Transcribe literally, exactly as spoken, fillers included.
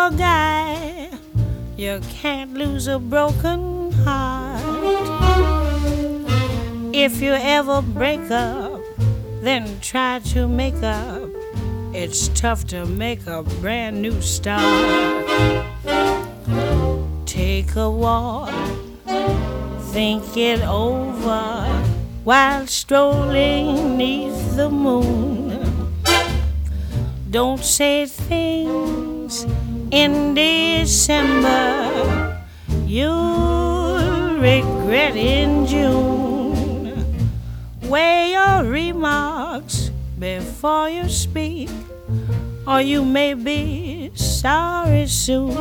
poor guy, you can't lose a broken heart. If you ever break up, then try to make up. It's tough to make a brand new start. Take a walk, think it over while strolling neath the moon. Don't say things in December you'll regret in June. Weigh your remarks before you speak, or you may be sorry soon.